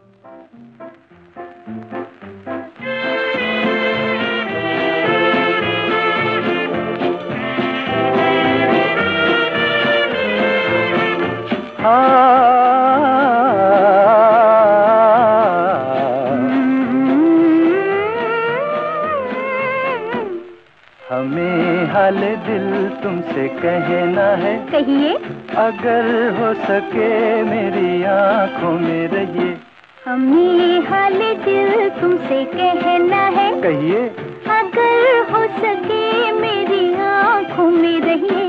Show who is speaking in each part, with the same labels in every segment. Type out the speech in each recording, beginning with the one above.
Speaker 1: हमें हाल दिल तुमसे कहना है।
Speaker 2: कहिए।
Speaker 1: अगर हो सके मेरी आंखों में रहिए।
Speaker 2: हमें हाल दिल तुमसे कहना है।
Speaker 1: कहिए।
Speaker 2: अगर हो सके मेरी आंखों में रहिए।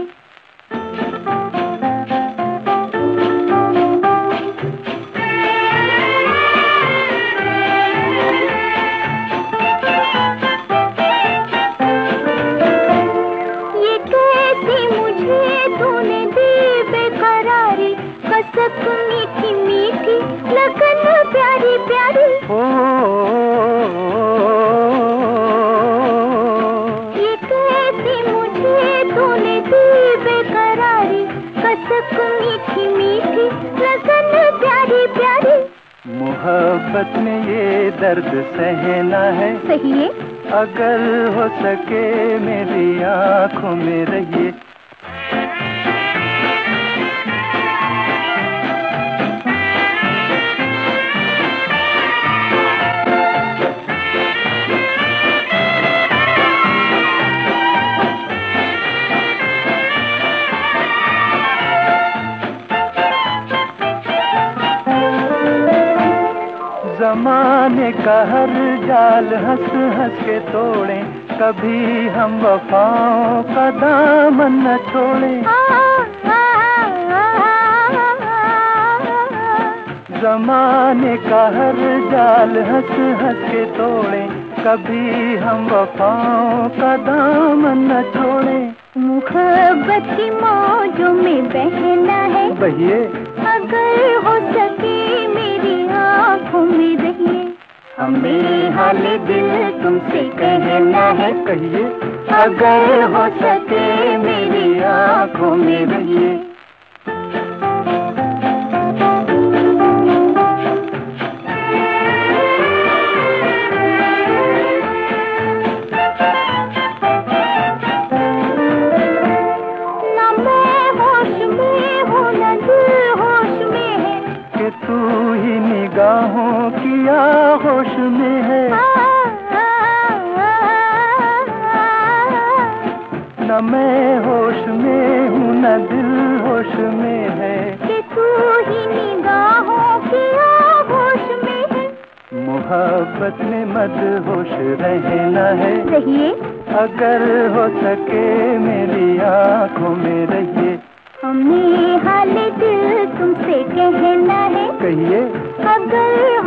Speaker 2: मीठी मीठी लगन प्यारी प्यारी। ये कैसी मुझे तूने दी बेकरारी। कसक मीठी मीठी लगन प्यारी प्यारी।
Speaker 1: मोहब्बत में ये दर्द सहना है।
Speaker 2: सहिए।
Speaker 1: अगर हो सके मेरी आंखों में रहिए। ज़माने का हर जाल हंस हंस के तोड़े। कभी हम वफाओं का दामन न छोड़े। ज़माने का हर जाल हंस हंस के तोड़े। कभी हम वफाओं का दामन न छोड़े।
Speaker 2: मोहब्बत की मौजों में बहना है।
Speaker 1: बहिए।
Speaker 2: अगर हो सके मेरी आंखों में रहिए।
Speaker 1: हमें हाल दिल तुमसे कहना है। कहिए। अगर हो सके मेरी आंखों में रहिए। तू ही निगाहों की आगोश में है। न मैं होश में हूँ न दिल होश में है।
Speaker 2: कि तू ही निगाहों की आगोश में है।
Speaker 1: मोहब्बत में मदहोश रहना है।
Speaker 2: रहिए।
Speaker 1: अगर हो सके मेरी आंखों में रहिए।
Speaker 2: हमें हाल दिल तुमसे कहना है।
Speaker 1: कहिए।
Speaker 2: अगर